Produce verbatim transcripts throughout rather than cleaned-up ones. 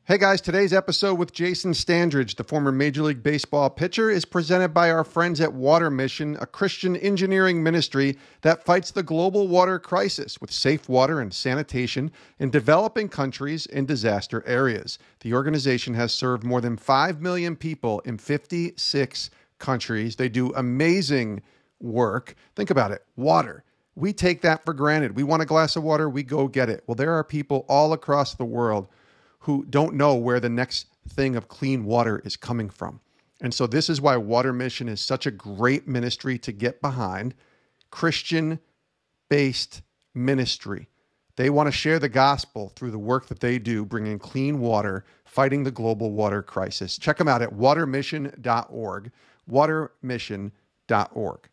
Hey guys, today's episode with Jason Standridge, the former Major League Baseball pitcher, is presented by our friends at Water Mission, a Christian engineering ministry that fights the global water crisis with safe water and sanitation in developing countries in disaster areas. The organization has served more than five million people in fifty-six countries. They do amazing work. Think about it, water. We take that for granted. We want a glass of water, we go get it. Well, there are people all across the world who don't know where the next thing of clean water is coming from. And so this is why Water Mission is such a great ministry to get behind, Christian-based ministry. They want to share the gospel through the work that they do, bringing clean water, fighting the global water crisis. Check them out at water mission dot org, water mission dot org.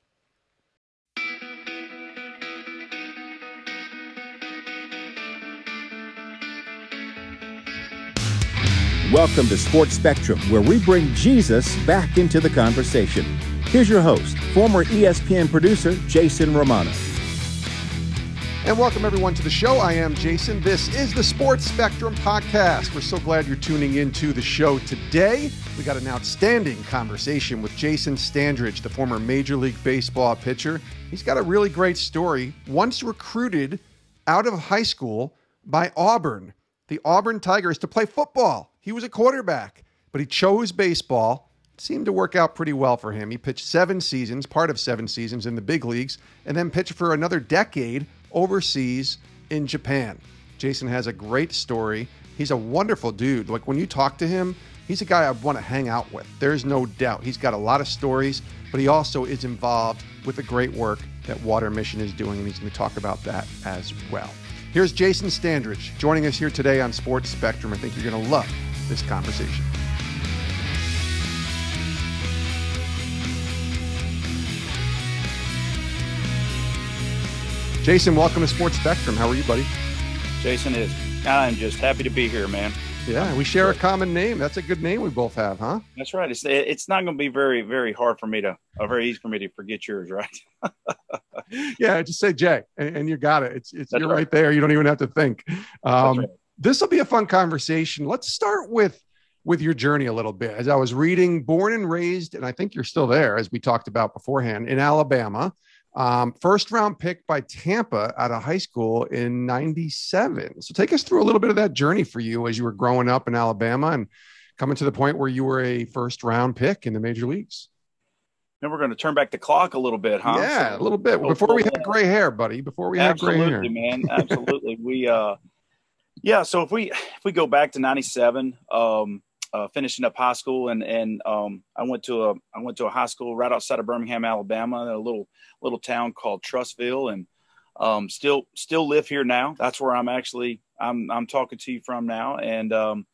Welcome to Sports Spectrum, where we bring Jesus back into the conversation. Here's your host, former E S P N producer, Jason Romano. And welcome everyone to the show. I am Jason. This is the Sports Spectrum podcast. We're so glad you're tuning into the show today. We got an outstanding conversation with Jason Standridge, the former Major League Baseball pitcher. He's got a really great story. Once recruited out of high school by Auburn, the Auburn Tigers, to play football. He was a quarterback, but he chose baseball. It seemed to work out pretty well for him. He pitched seven seasons, part of seven seasons in the big leagues, and then pitched for another decade overseas in Japan. Jason has a great story. He's a wonderful dude. Like, when you talk to him, he's a guy I want to hang out with. There's no doubt. He's got a lot of stories, but he also is involved with the great work that Water Mission is doing, and he's going to talk about that as well. Here's Jason Standridge joining us here today on Sports Spectrum. I think you're going to love this conversation. Jason, welcome to Sports Spectrum. How are you, buddy? Jason is. I'm just happy to be here, man. Yeah, we share a common name. That's a good name we both have, huh? That's right. It's it's not going to be very, very hard for me to, or very easy for me to forget yours, right? Yeah, just say Jay, and, and you got it. It's it's That's you're right. right there. You don't even have to think. Um, right. This will be a fun conversation. Let's start with with your journey a little bit. As I was reading, born and raised, and I think you're still there, as we talked about beforehand, in Alabama. Um, first round pick by Tampa out of high school in ninety-seven. So take us through a little bit of that journey for you as you were growing up in Alabama and coming to the point where you were a first round pick in the major leagues. Then we're going to turn back the clock a little bit, huh? Yeah, So, a little bit. Before we had gray hair, buddy. Before we had gray hair. absolutely, man. Absolutely. we, uh, yeah. So if we if we go back to ninety-seven, um, uh, finishing up high school, and and um, I went to a I went to a high school right outside of Birmingham, Alabama, a little little town called Trussville, and um, still still live here now. That's where I'm actually I'm I'm talking to you from now, and um,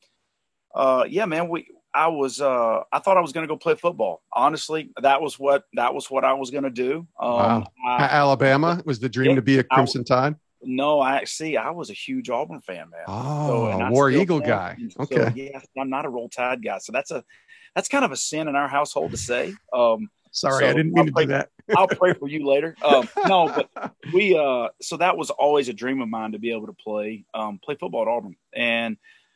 uh, yeah, man, we. I was, uh, I thought I was going to go play football. Honestly, that was what, that was what I was going to do. Um, Wow. I, Alabama was the dream yeah, to be a Crimson I, Tide. No, I see. I was a huge Auburn fan, man. Oh, so, and I War still Eagle am. guy. So, Okay. yeah, I'm not a Roll Tide guy. So that's a, that's kind of a sin in our household to say. Um, Sorry, so I didn't mean I'll to pray, do that. I'll pray for you later. Um, no, but we, uh, so that was always a dream of mine to be able to play, um, play football at Auburn. And,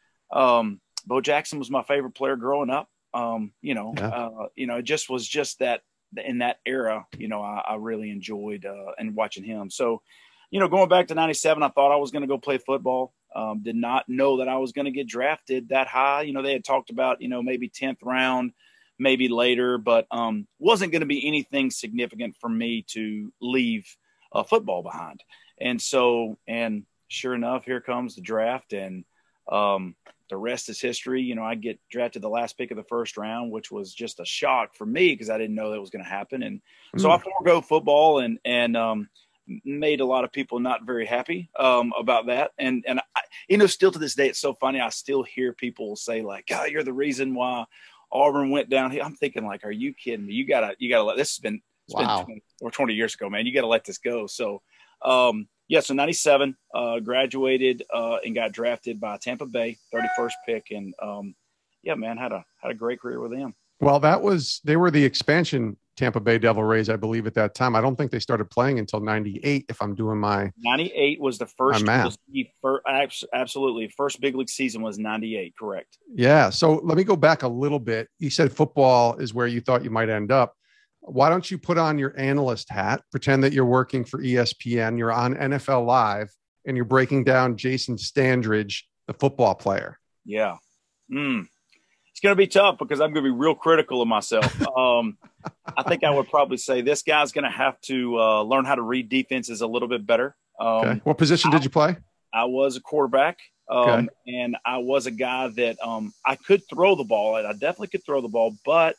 um, Bo Jackson was my favorite player growing up. Um, you know, Yeah. uh, you know, it just was just that in that era, you know, I, I really enjoyed, uh, and watching him. So, you know, going back to ninety-seven, I thought I was going to go play football. Um, did not know that I was going to get drafted that high. You know, they had talked about, you know, maybe tenth round, maybe later, but, um, wasn't going to be anything significant for me to leave uh, football behind. And so, and sure enough, here comes the draft, and, um, the rest is history. You know, I get drafted the last pick of the first round, which was just a shock for me because I didn't know that was going to happen. And mm. so I forego football and, and, um, made a lot of people not very happy, um, about that. And, and I, you know, still to this day, it's so funny. I still hear people say like, God, you're the reason why Auburn went down here. I'm thinking like, are you kidding me? You gotta, you gotta let, this has been, it's Wow. been twenty or twenty years ago, man. You got to let this go. So, um, yeah, so ninety-seven, uh, graduated uh, and got drafted by Tampa Bay, thirty-first pick, and um, yeah, man, had a had a great career with them. Well, that was they were the expansion Tampa Bay Devil Rays, I believe, at that time. I don't think they started playing until ninety-eight, if I'm doing my ninety-eight was the first, my was the first absolutely first big league season was ninety-eight, correct? Yeah. So let me go back a little bit. You said football is where you thought you might end up. Why don't you put on your analyst hat, pretend that you're working for E S P N, you're on N F L Live, and you're breaking down Jason Standridge, the football player? Yeah. Mm. It's going to be tough because I'm going to be real critical of myself. Um, I think I would probably say this guy's going to have to uh, learn how to read defenses a little bit better. Um, okay. What position did you play? I was a quarterback, um, okay. and I was a guy that um, I could throw the ball. I definitely could throw the ball, but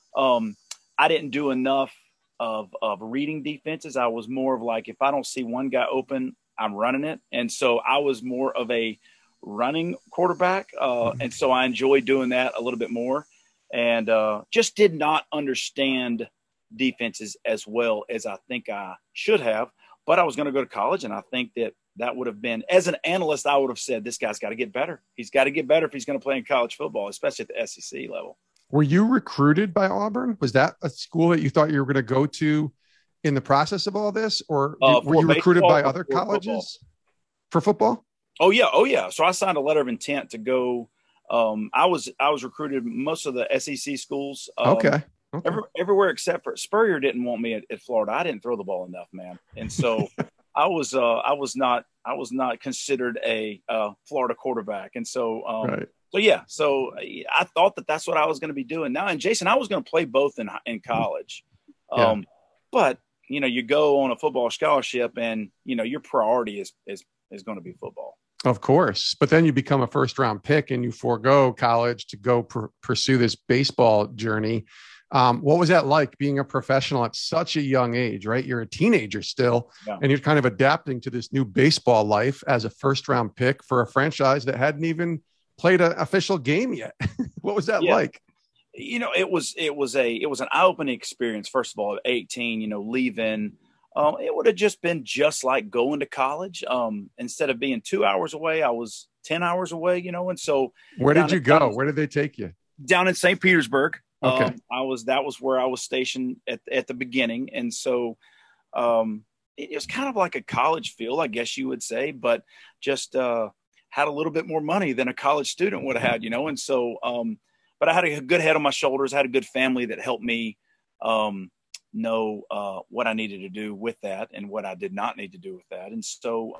um, I didn't do enough of, of reading defenses. I was more of like, if I don't see one guy open, I'm running it. And so I was more of a running quarterback. Uh, and so I enjoyed doing that a little bit more, and uh, just did not understand defenses as well as I think I should have. But I was going to go to college, and I think that that would have been, as an analyst, I would have said, this guy's got to get better. He's got to get better if he's going to play in college football, especially at the S E C level. Were you recruited by Auburn? Was that a school that you thought you were going to go to in the process of all this? Or uh, were you recruited by other colleges football. for football? Oh yeah. Oh yeah. So I signed a letter of intent to go. Um, I was, I was recruited most of the S E C schools. Um, okay. okay. Every, everywhere except for Spurrier didn't want me at, at Florida. I didn't throw the ball enough, man. And so I was, uh, I was not, I was not considered a uh, Florida quarterback. And so, um, right. so yeah, so I thought that that's what I was going to be doing now. And Jason, I was going to play both in, in college. Um, yeah. But you know, you go on a football scholarship and, you know, your priority is, is, is going to be football. Of course. But then you become a first round pick and you forego college to go pr- pursue this baseball journey. Um, what was that like, being a professional at such a young age, right? You're a teenager still, yeah. and you're kind of adapting to this new baseball life as a first round pick for a franchise that hadn't even played an official game yet. What was that yeah. like? You know, it was, it was a, it was an eye-opening experience. First of all, at eighteen, you know, leaving, um, it would have just been just like going to college. Um, instead of being two hours away, I was ten hours away, you know? And so where did you go? Where did they take you? Down in Saint Petersburg. Okay. Um, I was, that was where I was stationed at, at the beginning. And so, um, it, it was kind of like a college feel, I guess you would say, but just, uh, had a little bit more money than a college student would have had, you know? And so, um, but I had a good head on my shoulders. I had a good family that helped me, um, know, uh, what I needed to do with that and what I did not need to do with that. And so,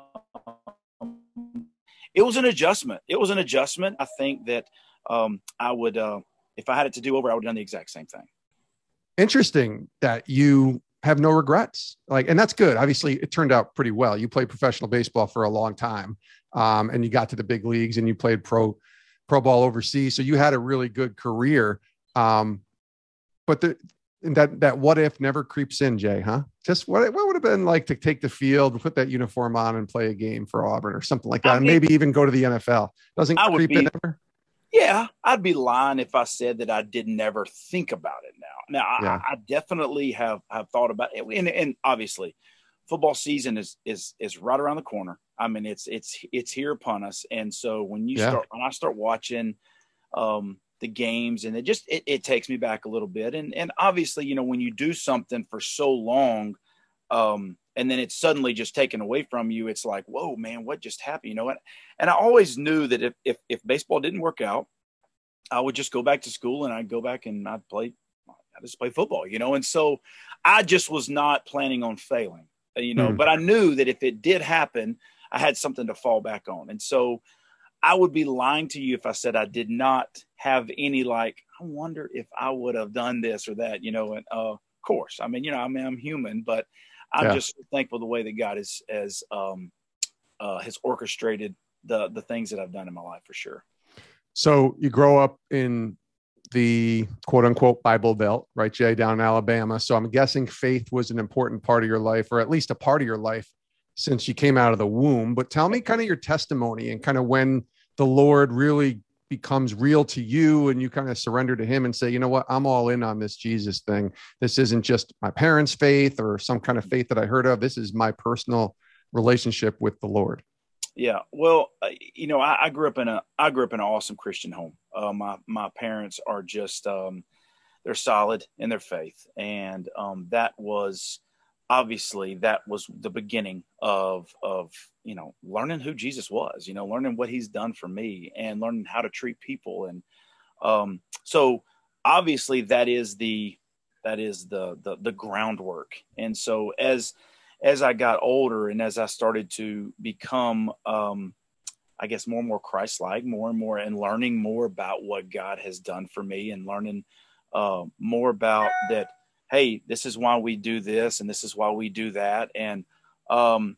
um, it was an adjustment. It was an adjustment. I think that, um, I would, uh, if I had it to do over, I would have done the exact same thing. Interesting that you have no regrets. Like, and that's good. Obviously it turned out pretty well. You played professional baseball for a long time. Um, and you got to the big leagues and you played pro, pro ball overseas. So you had a really good career. Um, but the, that, that what if never creeps in, Jay, huh? Just what, what would have been like to take the field, put that uniform on and play a game for Auburn or something like that. I mean, and maybe even go to the N F L. Doesn't I creep be, in ever? Yeah, I'd be lying if I said that I did never think about it now. Now, yeah. I, I definitely have, have thought about it. And, and obviously, football season is is is right around the corner. I mean, it's it's it's here upon us. And so when you yeah. start, when I start watching um, the games, and it just it, it takes me back a little bit. And and obviously, you know, when you do something for so long, um, and then it's suddenly just taken away from you, it's like, whoa, man, what just happened? You know what? And I always knew that if, if, if baseball didn't work out, I would just go back to school and I'd go back and I'd play, I just play football, you know? And so I just was not planning on failing, you know, mm. but I knew that if it did happen, I had something to fall back on. And so I would be lying to you if I said I did not have any, like, I wonder if I would have done this or that, you know? And uh, of course, I mean, you know, I mean, I'm human, but I'm yeah. just thankful the way that God has, has, um, uh, has orchestrated the, the things that I've done in my life for sure. So you grow up in the quote unquote Bible Belt, right, Jay, down in Alabama. So I'm guessing faith was an important part of your life, or at least a part of your life since you came out of the womb. But tell me kind of your testimony and kind of when the Lord really becomes real to you and you kind of surrender to him and say, you know what, I'm all in on this Jesus thing. This isn't just my parents' faith or some kind of faith that I heard of. This is my personal relationship with the Lord. Yeah. Well, uh, you know, I, I grew up in a, I grew up in an awesome Christian home. Uh, my, my parents are just, um, they're solid in their faith. And um, that was obviously that was the beginning of, of, you know, learning who Jesus was, you know, learning what he's done for me and learning how to treat people. And um, so obviously that is the, that is the, the, the groundwork. And so as, as I got older and as I started to become, um, I guess, more and more Christ-like, more and more, and learning more about what God has done for me, and learning uh, more about that, hey, this is why we do this, and this is why we do that. And um,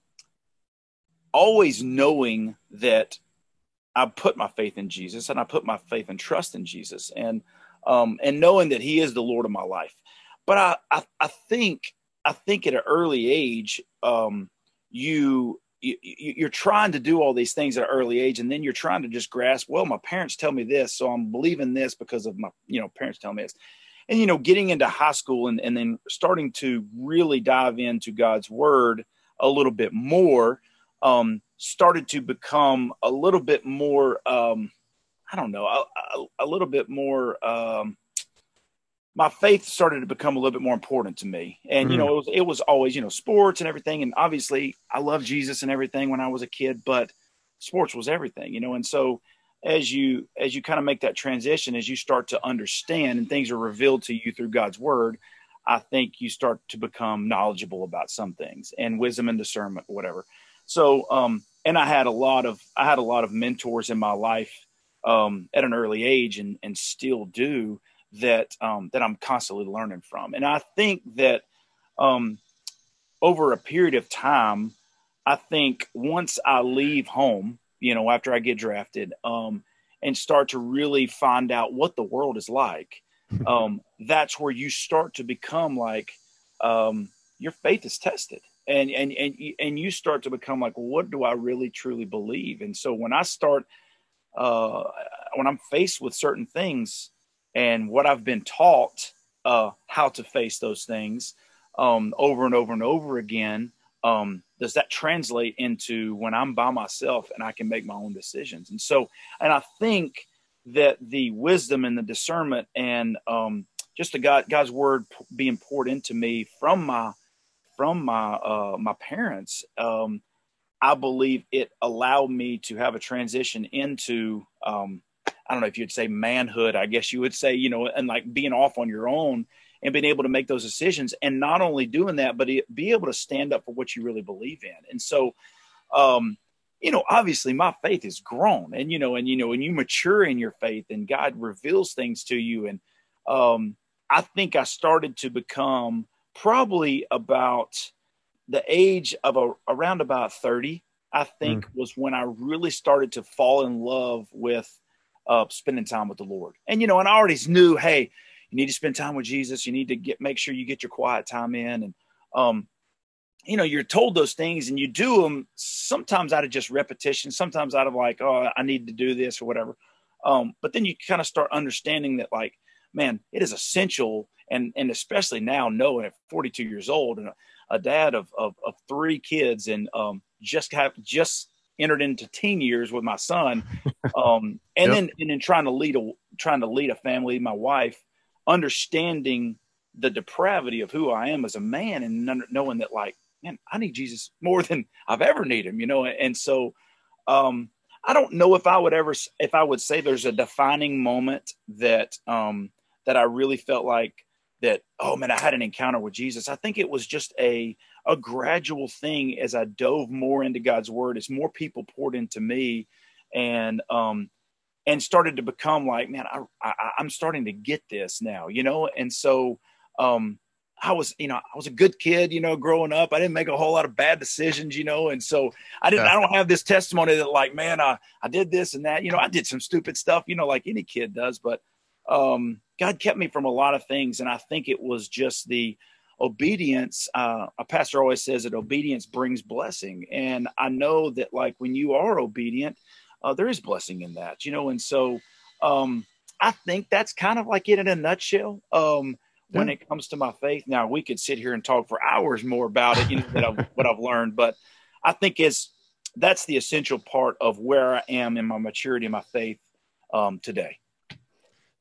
always knowing that I put my faith in Jesus, and I put my faith and trust in Jesus, and um, and knowing that he is the Lord of my life. But I, I, I think, I think at an early age, um, you, you, you're trying to do all these things at an early age. And then you're trying to just grasp, well, my parents tell me this, so I'm believing this because of my, you know, parents tell me this. And, you know, getting into high school and, and then starting to really dive into God's word a little bit more, um, started to become a little bit more, um, I don't know, a, a, a little bit more, um, my faith started to become a little bit more important to me. And, mm. you know, it was, it was always, you know, sports and everything. And obviously I love Jesus and everything when I was a kid, but sports was everything, you know? And so as you, as you kind of make that transition, as you start to understand and things are revealed to you through God's word, I think you start to become knowledgeable about some things, and wisdom and discernment, whatever. So, um, and I had a lot of, I had a lot of mentors in my life, um, at an early age, and, and still do, that, um, that I'm constantly learning from. And I think that, um, over a period of time, I think once I leave home, you know, after I get drafted, um, and start to really find out what the world is like, um, that's where you start to become like, um, your faith is tested, and, and, and, and you start to become like, well, what do I really truly believe? And so when I start, uh, when I'm faced with certain things, and what I've been taught, uh, how to face those things, um, over and over and over again, um, does that translate into when I'm by myself and I can make my own decisions? And so, and I think that the wisdom and the discernment and, um, just the God, God's word being poured into me from my, from my, uh, my parents, um, I believe it allowed me to have a transition into, um, I don't know if you'd say manhood, I guess you would say, you know, and like being off on your own and being able to make those decisions, and not only doing that, but be able to stand up for what you really believe in. And so, um, you know, obviously my faith has grown, and, you know, and, you know, when you mature in your faith and God reveals things to you. And um, I think I started to become probably about the age of a, around about thirty, I think mm. was when I really started to fall in love with Uh, spending time with the Lord. And, you know, and I already knew, hey, you need to spend time with Jesus. You need to get, make sure you get your quiet time in. And, um, you know, you're told those things and you do them sometimes out of just repetition, sometimes out of like, oh, I need to do this or whatever. Um, but then you kind of start understanding that, like, man, it is essential. And, and especially now knowing at forty-two years old and a, a dad of, of, of three kids, and um, just have just entered into teen years with my son. Um, and yep. then, and then trying to lead a, trying to lead a family, my wife, understanding the depravity of who I am as a man, and knowing that, like, man, I need Jesus more than I've ever needed him, you know? And so, um, I don't know if I would ever, if I would say there's a defining moment that, um, that I really felt like that, oh man, I had an encounter with Jesus. I think it was just a, a gradual thing as I dove more into God's word, as more people poured into me, and, um, and started to become like, man, I, I, I'm starting to get this now, you know? And so, um, I was, you know, I was a good kid, you know, growing up. I didn't make a whole lot of bad decisions, you know? And so I didn't, yeah. I don't have this testimony that, like, man, I, I did this and that, you know, I did some stupid stuff, you know, like any kid does, but, um, God kept me from a lot of things. And I think it was just the obedience. Uh, a pastor always says that obedience brings blessing. And I know that, like, when you are obedient, uh, there is blessing in that, you know? And so, um, I think that's kind of like it in a nutshell. Um, when yeah. it comes to my faith. Now, we could sit here and talk for hours more about it, you know, that I've, what I've learned, but I think is that's the essential part of where I am in my maturity in my faith, um, today.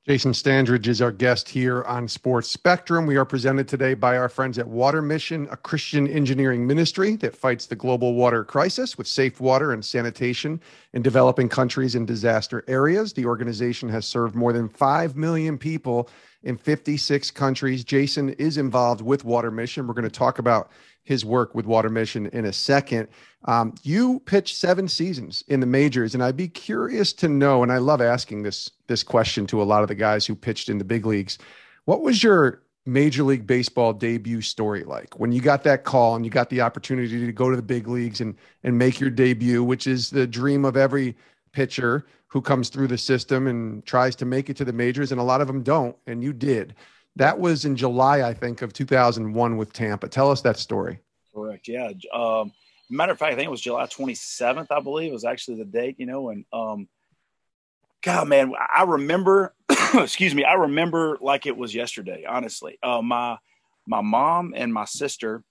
Jason Standridge is our guest here on Sports Spectrum. We are presented today by our friends at Water Mission, a Christian engineering ministry that fights the global water crisis with safe water and sanitation in developing countries and disaster areas. The organization has served more than five million people in fifty-six countries. Jason is involved with Water Mission. We're going to talk about his work with Water Mission in a second. Um, you pitched seven seasons in the majors, and I'd be curious to know, and I love asking this, this question to a lot of the guys who pitched in the big leagues. What was your Major League Baseball debut story like when you got that call and you got the opportunity to go to the big leagues and, and make your debut, which is the dream of every pitcher who comes through the system and tries to make it to the majors, and a lot of them don't, and you did. That was in July, I think, of two thousand one with Tampa. Tell us that story. Correct. Yeah. Um, matter of fact, I think it was July twenty-seventh, I believe, was actually the date, you know, and um, God, man, I remember, excuse me, I remember like it was yesterday, honestly. Uh, my, my mom and my sister,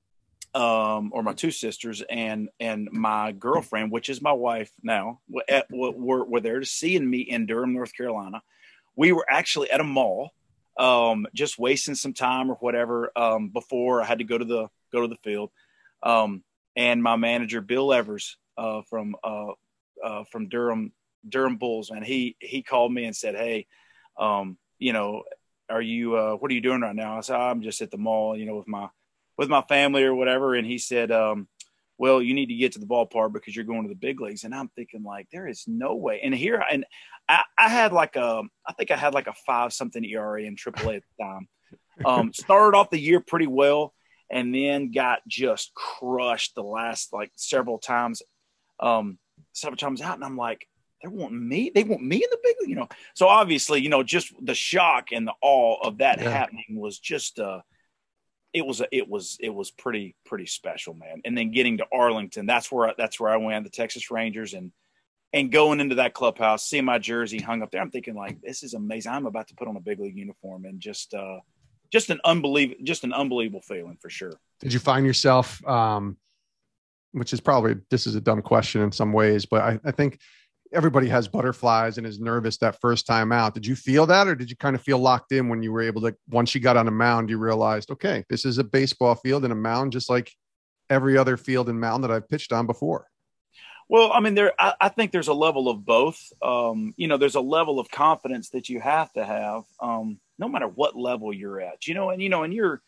um, or my two sisters and, and my girlfriend, which is my wife now, were, were, were there to seeing me in Durham, North Carolina. We were actually at a mall. Um, just wasting some time or whatever, um, before I had to go to the, go to the field. Um, and my manager, Bill Evers, uh, from, uh, uh, from Durham, Durham Bulls, and he, he called me and said, "Hey, um, you know, are you, uh, what are you doing right now?" I said, "I'm just at the mall, you know, with my, with my family or whatever." And he said, um, "Well, you need to get to the ballpark because you're going to the big leagues." And I'm thinking like, there is no way. And here, and I, I had like a, I think I had like a five something E R A in triple A at the time. Um, started off the year pretty well and then got just crushed the last like several times, um, several times out. And I'm like, they want me, they want me in the big league, you know? So obviously, you know, just the shock and the awe of that yeah. happening was just, uh, it was, a, it was, it was pretty, pretty special, man. And then getting to Arlington, that's where, I, that's where I went, the Texas Rangers, and, and going into that clubhouse, seeing my jersey hung up there, I'm thinking like, this is amazing. I'm about to put on a big league uniform, and just, uh, just an unbelievable, just an unbelievable feeling for sure. Did you find yourself, um, which is probably, this is a dumb question in some ways, but I, I think everybody has butterflies and is nervous that first time out. Did you feel that, or did you kind of feel locked in when you were able to, once you got on a mound, you realized, okay, this is a baseball field and a mound, just like every other field and mound that I've pitched on before? Well, I mean, there, I, I think there's a level of both. Um, you know, there's a level of confidence that you have to have, um, no matter what level you're at, you know, and, you know, and you're,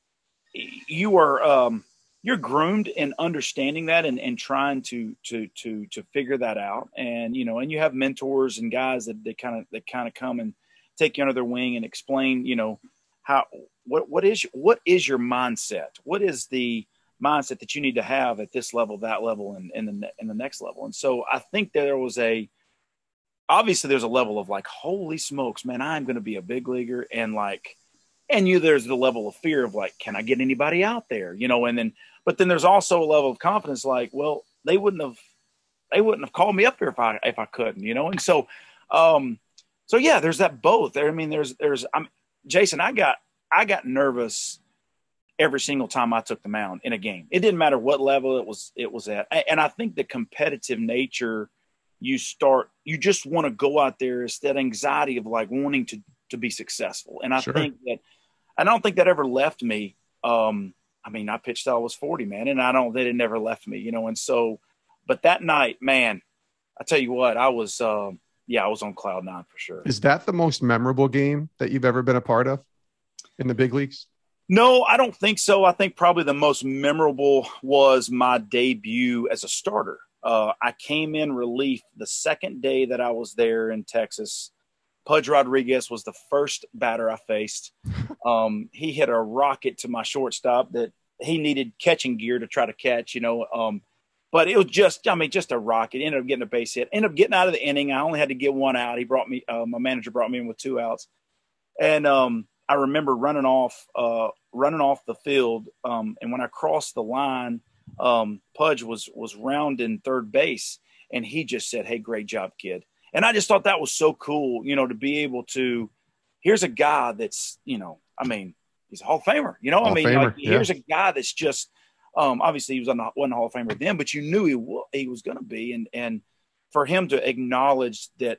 you are, um, you're groomed in understanding that and, and trying to, to, to, to figure that out. And, you know, and you have mentors and guys that they kind of, that kind of come and take you under their wing and explain, you know, how, what, what is, what is your mindset? What is the mindset that you need to have at this level, that level, and, and the, and the next level? And so I think there was a, obviously there's a level of like, holy smokes, man, I'm going to be a big leaguer. And like, and you, there's the level of fear of like, can I get anybody out there? You know, and then, but then there's also a level of confidence, like, well, they wouldn't have, they wouldn't have called me up here if I, if I couldn't, you know? And so, um, so yeah, there's that both there. I mean, there's, there's, I'm Jason, I got, I got nervous every single time I took the mound in a game. It didn't matter what level it was, it was at. And I think the competitive nature, you start, you just want to go out there. It's that anxiety of like wanting to, to be successful. And I sure. think that, I don't think that ever left me. Um, I mean, I pitched till I was forty, man, and I don't, that it never left me, you know? And so, but that night, man, I tell you what, I was, um, yeah, I was on cloud nine for sure. Is that the most memorable game that you've ever been a part of in the big leagues? No, I don't think so. I think probably the most memorable was my debut as a starter. Uh, I came in relief the second day that I was there in Texas. Pudge Rodriguez was the first batter I faced. Um, he hit a rocket to my shortstop that he needed catching gear to try to catch, you know. Um, but it was just, I mean, just a rocket. Ended up getting a base hit. Ended up getting out of the inning. I only had to get one out. He brought me, uh, my manager brought me in with two outs. And um, I remember running off, uh, running off the field. Um, and when I crossed the line, um, Pudge was was rounding third base, and he just said, "Hey, great job, kid." And I just thought that was so cool, you know, to be able to, here's a guy that's, you know, I mean, he's a Hall of Famer, you know, Hall I mean, like, yeah. here's a guy that's just, um, obviously he was on the, wasn't a Hall of Famer then, but you knew he, he was going to be. And, and for him to acknowledge that,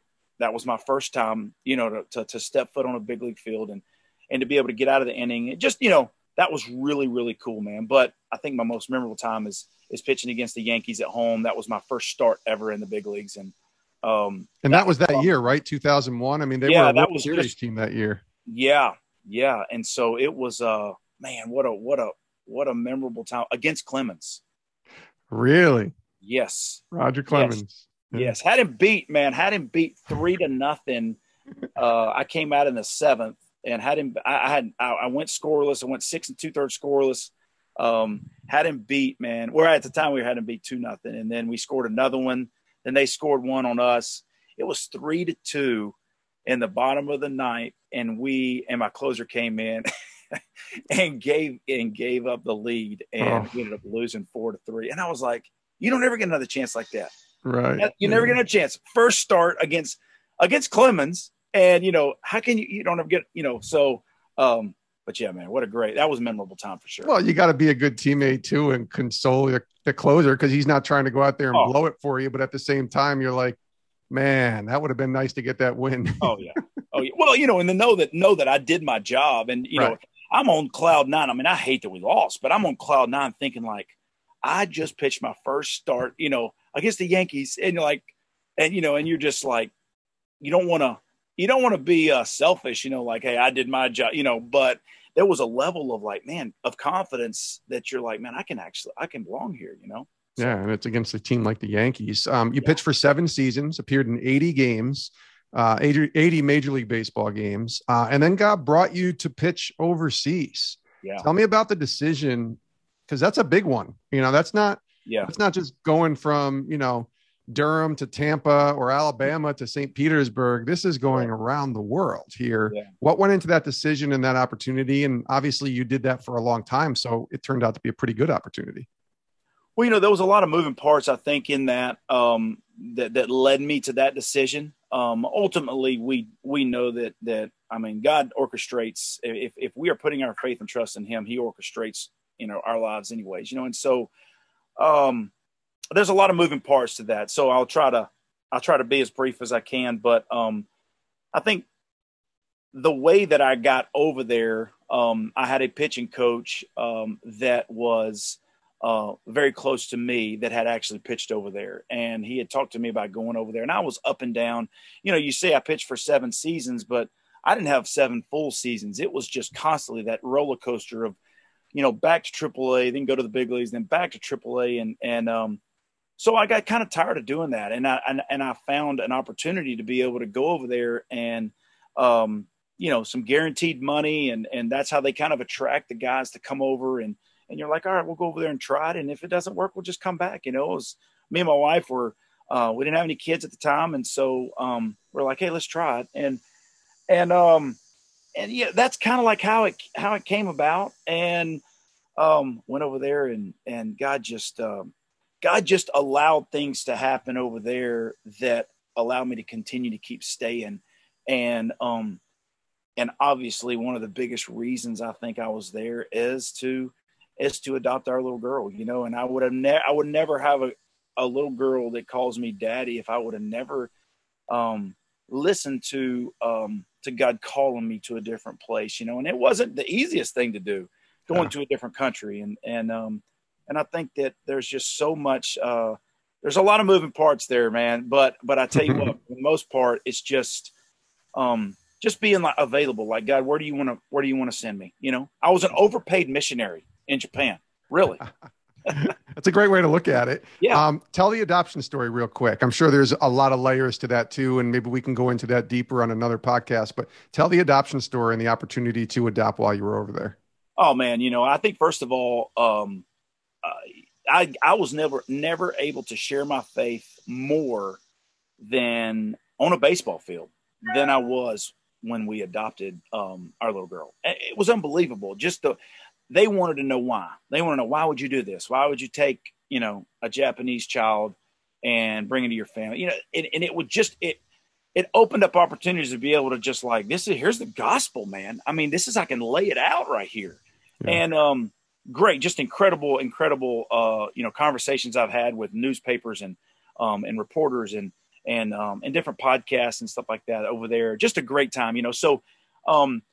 that was my first time, you know, to, to, to step foot on a big league field and, and to be able to get out of the inning. It just, you know, that was really, really cool, man. But I think my most memorable time is, is pitching against the Yankees at home. That was my first start ever in the big leagues. And, um, and that, that was that fun. year, right? two thousand one. I mean, they yeah, were a World Series just, team that year. Yeah. Yeah. And so it was, uh, man, what a, what a, what a memorable time against Clemens. Really? Yes. Roger Clemens. Yes. Yes. Had him beat, man, had him beat three to nothing. Uh, I came out in the seventh and had him, I, I had, I, I went scoreless. I went six and two thirds scoreless. Um, had him beat, man. Where at the time we had him beat two nothing. And then we scored another one. Then they scored one on us. It was three to two in the bottom of the ninth. And we, and my closer came in and gave, and gave up the lead. And oh. we ended up losing four to three. And I was like, you don't ever get another chance like that. Right. You yeah. never get a chance. First start against, against Clemens. And, you know, how can you, you don't ever get, you know, so, um, but yeah, man, what a great, that was a memorable time for sure. Well, you got to be a good teammate too and console the, the closer because he's not trying to go out there and oh. blow it for you. But at the same time, you're like, man, that would have been nice to get that win. Oh, yeah. Oh, yeah. Well, you know, and to know that, know that I did my job and, you right. know, I'm on cloud nine. I mean, I hate that we lost, but I'm on cloud nine thinking like, I just pitched my first start, you know, against the Yankees. And you're like, and, you know, and you're just like, you don't want to, you don't want to be uh, selfish, you know, like, hey, I did my job, you know, but there was a level of like, man, of confidence that you're like, man, I can actually, I can belong here, you know? So, yeah. And it's against a team like the Yankees. Um, you yeah. pitched for seven seasons, appeared in eighty games, uh, eighty, eighty Major League Baseball games, uh, and then God brought you to pitch overseas. Yeah. Tell me about the decision. Cause that's a big one, you know, that's not, yeah, it's not just going from, you know, Durham to Tampa or Alabama to Saint Petersburg. This is going yeah. around the world here. Yeah. What went into that decision and that opportunity? And obviously you did that for a long time. So it turned out to be a pretty good opportunity. Well, you know, there was a lot of moving parts, I think, in that, um, that, that led me to that decision. Um, ultimately we, we know that, that, I mean, God orchestrates, if, if we are putting our faith and trust in him, he orchestrates, you know, our lives anyways, you know? And so, um, there's a lot of moving parts to that. So I'll try to, I'll try to be as brief as I can, but, um, I think the way that I got over there, um, I had a pitching coach, um, that was, uh, very close to me that had actually pitched over there. And he had talked to me about going over there and I was up and down. You know, you say I pitched for seven seasons, but I didn't have seven full seasons. It was just constantly that roller coaster of, you know, back to triple A, then go to the big leagues, then back to triple A. And, and, um, so I got kind of tired of doing that. And I, and, and I found an opportunity to be able to go over there and, um, you know, some guaranteed money. And, and that's how they kind of attract the guys to come over. And, and you're like, all right, we'll go over there and try it. And if it doesn't work, we'll just come back. You know, it was me and my wife were, uh, we didn't have any kids at the time. And so, um, we're like, hey, let's try it. And, and, um, and yeah, that's kind of like how it, how it came about. And, um, went over there and, and God just, um, God just allowed things to happen over there that allowed me to continue to keep staying. And, um, and obviously one of the biggest reasons I think I was there is to, is to adopt our little girl, you know, and I would have never, I would never have a, a little girl that calls me daddy if I would have never, um, listened to, um, to God calling me to a different place, you know, and it wasn't the easiest thing to do, going yeah. to a different country. And, and, um, and I think that there's just so much, uh, there's a lot of moving parts there, man. But, but I tell you what, for the most part, it's just, um, just being like available, like, God, where do you want to, where do you want to send me? You know, I was an overpaid missionary in Japan. Really. That's a great way to look at it. Yeah. Um, tell the adoption story real quick. I'm sure there's a lot of layers to that too. And maybe we can go into that deeper on another podcast, but tell the adoption story and the opportunity to adopt while you were over there. Oh man. You know, I think first of all, um, uh, I, I was never, never able to share my faith more than on a baseball field than I was when we adopted, um, our little girl. It was unbelievable. Just the, they wanted to know why. They want to know, why would you do this? Why would you take, you know, a Japanese child and bring it to your family? You know, and, and it would just, it, it opened up opportunities to be able to just like, this is, here's the gospel, man. I mean, this is, I can lay it out right here. Yeah. And, um, great, just incredible, incredible, uh, you know, conversations I've had with newspapers and, um, and reporters and, and, um, and different podcasts and stuff like that over there. Just a great time, you know? So, um,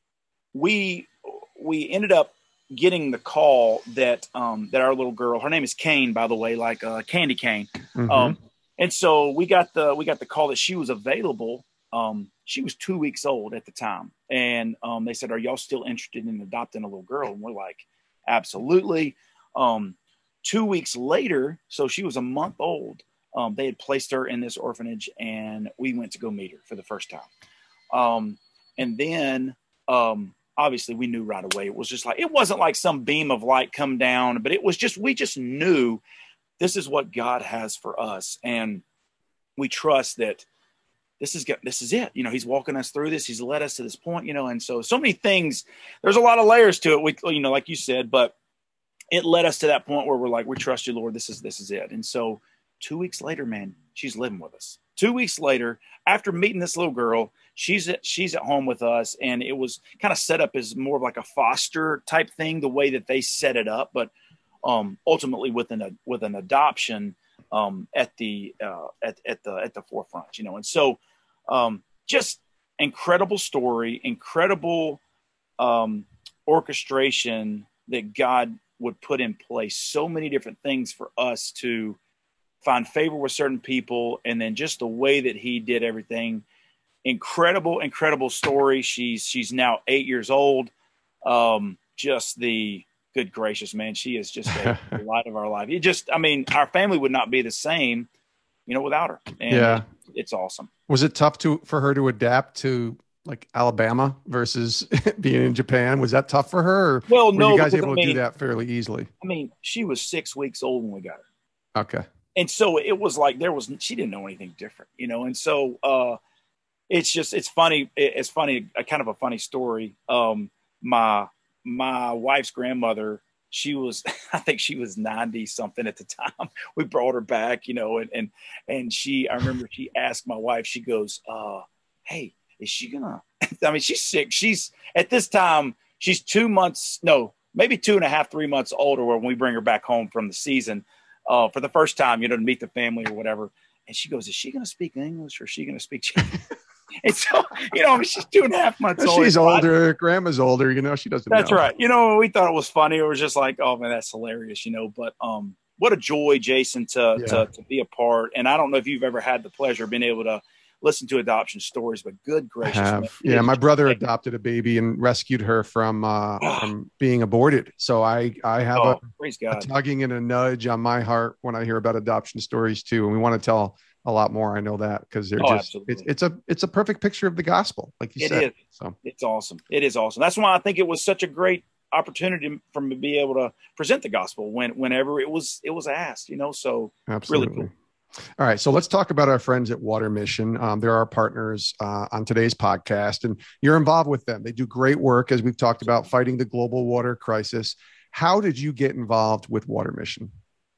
we, we ended up getting the call that, um, that our little girl, her name is Kane, by the way, like, uh, Candy Cane. Mm-hmm. Um, and so we got the, we got the call that she was available. Um, she was two weeks old at the time. And, um, they said, are y'all still interested in adopting a little girl? And we're like, absolutely. Um, two weeks later, so she was a month old. Um, they had placed her in this orphanage, and we went to go meet her for the first time. Um, and then, um, obviously we knew right away. It was just like, it wasn't like some beam of light come down, but it was just, we just knew this is what God has for us. And we trust that this is, this is it. You know, he's walking us through this. He's led us to this point, you know, and so, so many things, there's a lot of layers to it. We, you know, like you said, but it led us to that point where we're like, we trust you, Lord. This is, this is it. And so two weeks later, man, she's living with us. Two weeks later, after meeting this little girl, she's at, she's at home with us. And it was kind of set up as more of like a foster type thing, the way that they set it up. But um, ultimately with an, with an adoption um, at the, uh, at, at the, at the forefront, you know? And so um, just incredible story, incredible um, orchestration that God would put in place, so many different things for us to find favor with certain people. And then just the way that he did everything, incredible, incredible story. She's, she's now eight years old. Um, just the good gracious, man. She is just a, the light of our life. It just, I mean, our family would not be the same, you know, without her. And yeah. it, it's awesome. Was it tough to, for her to adapt to like Alabama versus being in Japan? Was that tough for her? Or well, were no, you guys because, able I to mean, do that fairly easily? I mean, she was six weeks old when we got her. Okay. And so it was like, there was, she didn't know anything different, you know? And so, uh, it's just, it's funny. It's funny, a kind of a funny story. Um, my, my wife's grandmother, she was, I think she was ninety something at the time. We brought her back, you know, and, and, and she, I remember she asked my wife, she goes, uh, hey, is she gonna, I mean, she's sick. She's at this time, she's two months, no, maybe two and a half, three months older when we bring her back home from the season, uh, for the first time, you know, to meet the family or whatever. And she goes, is she going to speak English or is she going to speak Chinese? And so, you know, she's two and a half months old. She's older. Grandma's older. You know, she doesn't That's know. right. You know, we thought it was funny. It was just like, oh man, that's hilarious, you know, but, um, what a joy, Jason, to, Yeah. to, to be a part. And I don't know if you've ever had the pleasure of being able to listen to adoption stories, but good gracious. I have. Man, Yeah. My brother like, adopted a baby and rescued her from, uh, from being aborted. So I, I have oh, a, praise a God. tugging and a nudge on my heart when I hear about adoption stories too. And we want to tell a lot more. I know that because they're Oh, just, absolutely. it's, it's a, it's a perfect picture of the gospel. Like you It said. is. So It's awesome. It is awesome. That's why I think it was such a great opportunity for me to be able to present the gospel when, whenever it was, it was asked, you know, so absolutely. really cool. All right. So let's talk about our friends at Water Mission. Um, they're our partners uh, on today's podcast, and you're involved with them. They do great work, as we've talked about, fighting the global water crisis. How did you get involved with Water Mission?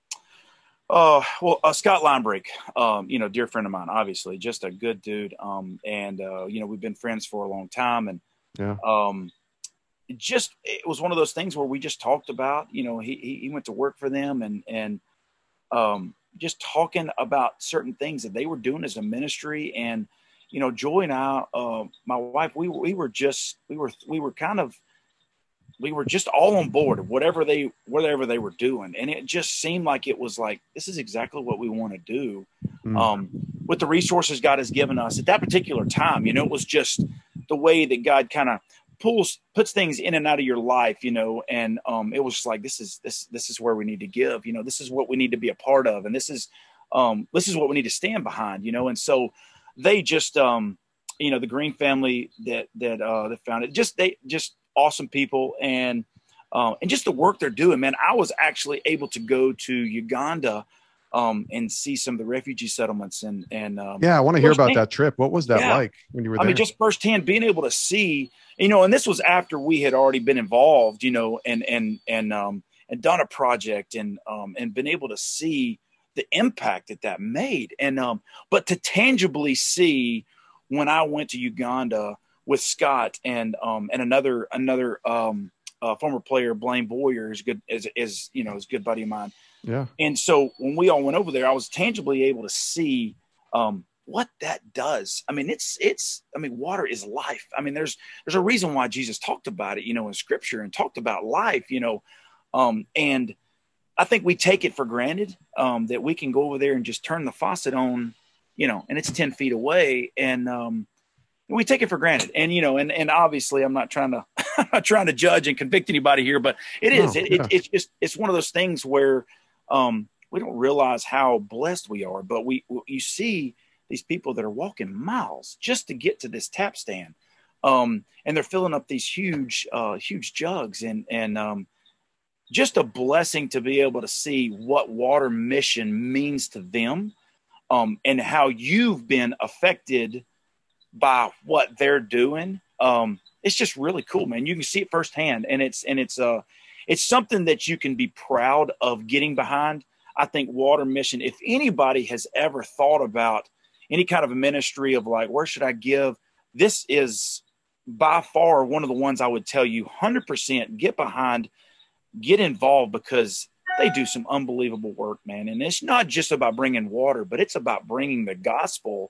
Uh, well, uh, Scott Linebrake, um, you know, dear friend of mine, obviously just a good dude. Um, and, uh, you know, we've been friends for a long time, and, Yeah. um, it just, it was one of those things where we just talked about, you know, he, he, he went to work for them and, and, um, just talking about certain things that they were doing as a ministry. And, you know, Joy and I, uh, my wife, we, we were just, we were, we were kind of, we were just all on board of whatever they, whatever they were doing. And it just seemed like it was like, this is exactly what we want to do. Mm. Um, with the resources God has given us at that particular time, you know, it was just the way that God kind of pulls, puts things in and out of your life, you know, and, um, it was just like, this is, this, this is where we need to give, you know, this is what we need to be a part of. And this is, um, this is what we need to stand behind, you know? And so they just, um, you know, the Green family that, that, uh, that founded, just, they just awesome people. And, um, and just the work they're doing, man, I was actually able to go to Uganda, um, and see some of the refugee settlements and, and, um, yeah, I want to hear about that trip. What was that yeah. like when you were I there? mean, just firsthand being able to see, you know, and this was after we had already been involved, you know, and, and, and, um, and done a project and, um, and been able to see the impact that that made. And, um, but to tangibly see when I went to Uganda with Scott and, um, and another, another, um, uh, former player, Blaine Boyer, is good, is, is, you know, is a good buddy of mine. Yeah. And so when we all went over there, I was tangibly able to see um, what that does. I mean, it's, it's, I mean, water is life. I mean, there's, there's a reason why Jesus talked about it, you know, in scripture and talked about life, you know, um, and I think we take it for granted, um, that we can go over there and just turn the faucet on, you know, and it's ten feet away. And, um, we take it for granted. And, you know, and, and obviously I'm not trying to, I'm not trying to judge and convict anybody here, but it is, No, it, yeah. it, it's just, it's one of those things where, um, we don't realize how blessed we are, but we, you see these people that are walking miles just to get to this tap stand. Um, and they're filling up these huge, uh, huge jugs and, and, um, just a blessing to be able to see what Water Mission means to them, um, and how you've been affected by what they're doing. Um, it's just really cool, man. You can see it firsthand, and it's, and it's, uh, it's something that you can be proud of getting behind. I think Water Mission, if anybody has ever thought about any kind of a ministry of like, where should I give? This is by far one of the ones I would tell you one hundred percent get behind, get involved, because they do some unbelievable work, man. And it's not just about bringing water, but it's about bringing the gospel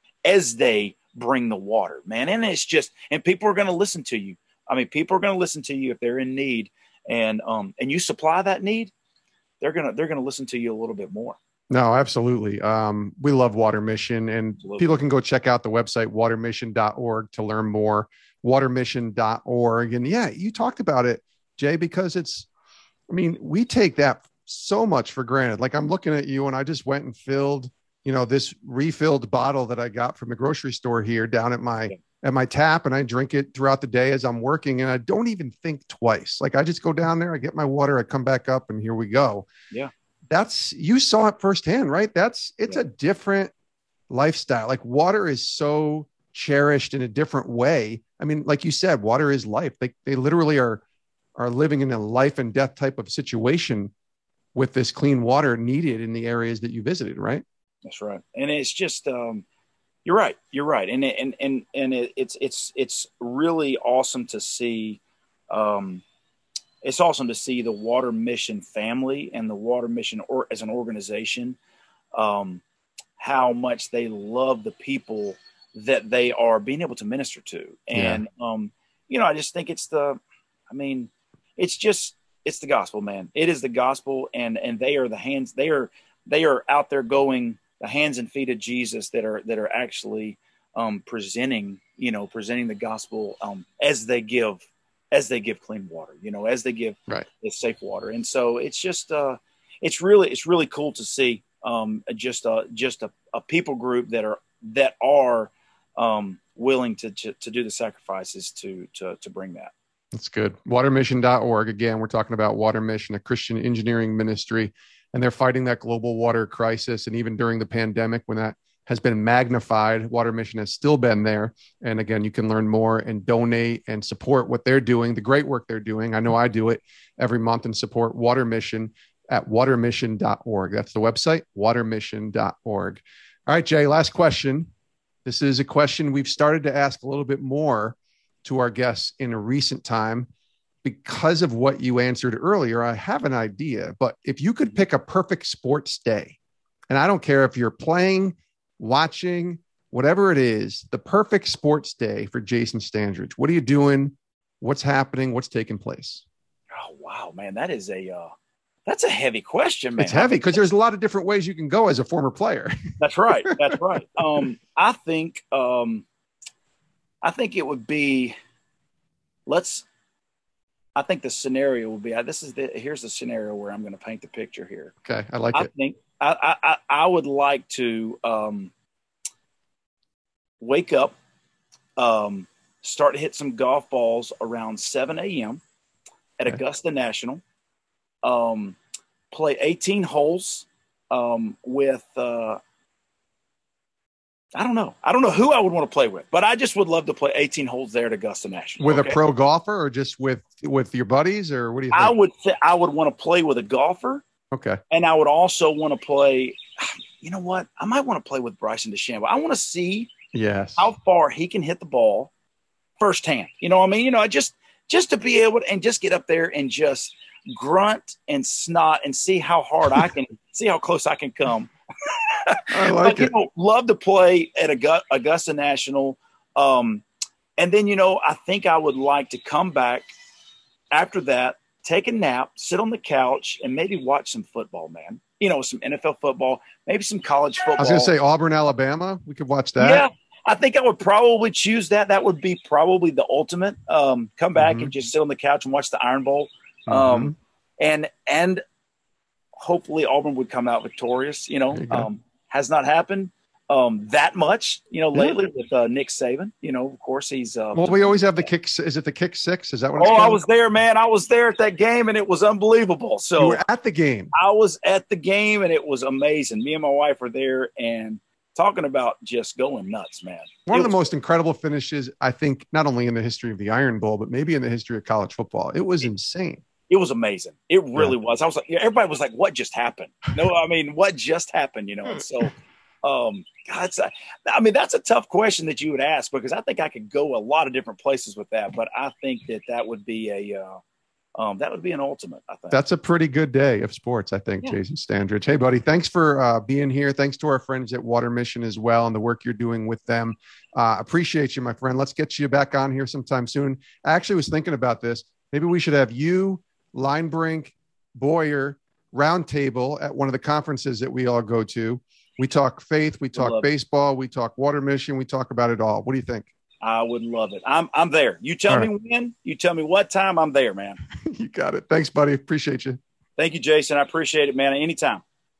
as they bring the water, man. And it's just, and people are going to listen to you. I mean, people are going to listen to you if they're in need, and, um, and you supply that need, they're going to, they're going to listen to you a little bit more. No, absolutely. Um, we love Water Mission, and Absolutely. People can go check out the website, water mission dot org, to learn more, water mission dot org. And yeah, you talked about it, Jay, because it's, I mean, we take that so much for granted. Like, I'm looking at you and I just went and filled, you know, this refilled bottle that I got from the grocery store here down at my, Yeah. at my tap, and I drink it throughout the day as I'm working, and I don't even think twice. Like, I just go down there, I get my water, I come back up, and here we go. Yeah. That's, you saw it firsthand, right? That's, it's Yeah. a different lifestyle. Like, water is so cherished in a different way. I mean, like you said, water is life. They, they literally are, are living in a life and death type of situation with this clean water needed in the areas that you visited, right? That's right. And it's just, um, you're right. You're right. And, and, and, and it, it's, it's, it's really awesome to see, um, it's awesome to see the Water Mission family and the Water Mission or as an organization, um, how much they love the people that they are being able to minister to. And, yeah. um, you know, I just think it's the, I mean, it's just, it's the gospel, man. It is the gospel. And, and they are the hands, they are, they are out there going, the hands and feet of Jesus that are, that are actually, um, presenting, you know, presenting the gospel, um, as they give, as they give clean water, you know, as they give right. the safe water. And so it's just, uh, it's really, it's really cool to see, um, just, uh, just a, a people group that are, that are, um, willing to, to, to do the sacrifices to, to, to bring that. That's good. water mission dot org. Again, we're talking about Water Mission, a Christian engineering ministry, and they're fighting that global water crisis. And even during the pandemic, when that has been magnified, Water Mission has still been there. And again, you can learn more and donate and support what they're doing, the great work they're doing. I know I do it every month and support Water Mission at water mission dot org. That's the website, water mission dot org. All right, Jay, last question. This is a question we've started to ask a little bit more to our guests in a recent time. Because of what you answered earlier, I have an idea, but if you could pick a perfect sports day, and I don't care if you're playing, watching, whatever it is, the perfect sports day for Jason Standridge, what are you doing? What's happening? What's taking place? Oh, wow, man. That is a, uh, that's a heavy question, man. It's heavy because there's a lot of different ways you can go as a former player. That's right. That's right. Um, I think, um, I think it would be, let's, I think the scenario would be, this is the, here's the scenario where I'm going to paint the picture here. Okay. I like I it. think I, I, I would like to, um, wake up, um, start to hit some golf balls around seven a.m. at Okay. Augusta National, um, play eighteen holes, um, with, uh, I don't know. I don't know who I would want to play with, but I just would love to play eighteen holes there at Augusta National. With okay? a pro golfer or just with, with your buddies, or what do you think? I would, th- I would want to play with a golfer. Okay. And I would also want to play, you know what? I might want to play with Bryson DeChambeau. I want to see Yes. how far he can hit the ball firsthand. You know what I mean? You know, I just, just to be able to, and just get up there and just grunt and snot and see how hard I can, see how close I can come I like but, you it. know, love to play at Augusta National. Um, and then, you know, I think I would like to come back after that, take a nap, sit on the couch, and maybe watch some football, man. You know, some N F L football, maybe some college football. I was going to say Auburn, Alabama. We could watch that. Yeah, I think I would probably choose that. That would be probably the ultimate. Um, come back Mm-hmm. and just sit on the couch and watch the Iron Bowl. Mm-hmm. Um, and and hopefully Auburn would come out victorious. You know, you um, has not happened um, that much, you know, lately with uh, Nick Saban. You know, of course, he's uh, – Well, we always have the kick. Is it the kick six? Is that what it's Oh, called? I was there, man. I was there at that game, and it was unbelievable. So You were at the game. I was at the game, and it was amazing. Me and my wife were there, and talking about just going nuts, man. One It of the was- most incredible finishes, I think, not only in the history of the Iron Bowl, but maybe in the history of college football. It was insane. It was amazing. It really was. I was like, everybody was like, what just happened? No, I mean, what just happened, you know? And so, um, God, it's a, I mean, that's a tough question that you would ask, because I think I could go a lot of different places with that, but I think that that would be a, uh, um, that would be an ultimate, I think. That's a pretty good day of sports, I think, Yeah. Jason Standridge. Hey, buddy, thanks for uh, being here. Thanks to our friends at Water Mission as well and the work you're doing with them. Uh, appreciate you, my friend. Let's get you back on here sometime soon. I actually was thinking about this. Maybe we should have you, Linebrink, Boyer, roundtable at one of the conferences that we all go to. We talk faith, we talk Love it. baseball, we talk Water Mission, we talk about it all. What do you think? I would love it. I'm, I'm there. You tell All me when, you tell me what time, I'm there, man. You got it. Thanks, buddy. Appreciate you. Thank you, Jason. I appreciate it, man. Anytime.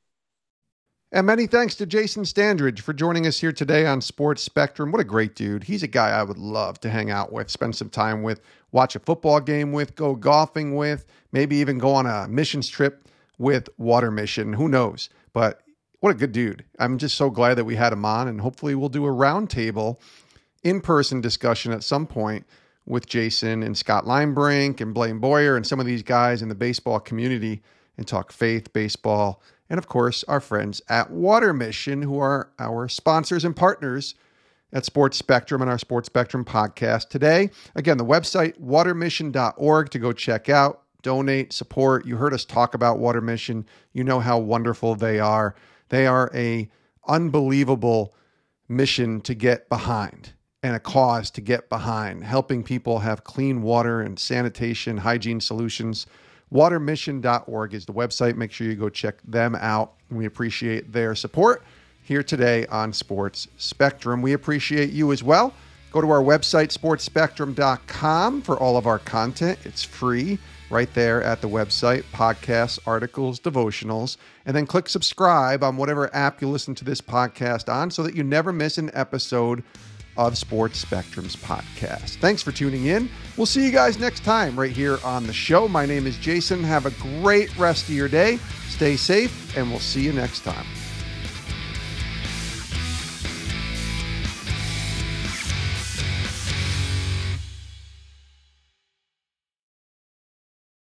And many thanks to Jason Standridge for joining us here today on Sports Spectrum. What a great dude. He's a guy I would love to hang out with, spend some time with, watch a football game with, go golfing with, maybe even go on a missions trip with Water Mission. Who knows? But what a good dude. I'm just so glad that we had him on, and hopefully we'll do a roundtable in-person discussion at some point with Jason and Scott Linebrink and Blaine Boyer and some of these guys in the baseball community and talk faith, baseball, and of course, our friends at Water Mission, who are our sponsors and partners at Sports Spectrum and our Sports Spectrum podcast today. Again, the website, water mission dot org, to go check out, donate, support. You heard us talk about Water Mission. You know how wonderful they are. They are a unbelievable mission to get behind and a cause to get behind, helping people have clean water and sanitation, hygiene solutions. water mission dot org is the website. Make sure you go check them out. We appreciate their support here today on Sports Spectrum. We appreciate you as well. Go to our website, sports spectrum dot com, for all of our content. It's free right there at the website, podcasts, articles, devotionals, and then click subscribe on whatever app you listen to this podcast on so that you never miss an episode of Sports Spectrum's podcast. Thanks for tuning in. We'll see you guys next time right here on the show. My name is Jason. Have a great rest of your day. Stay safe, and we'll see you next time.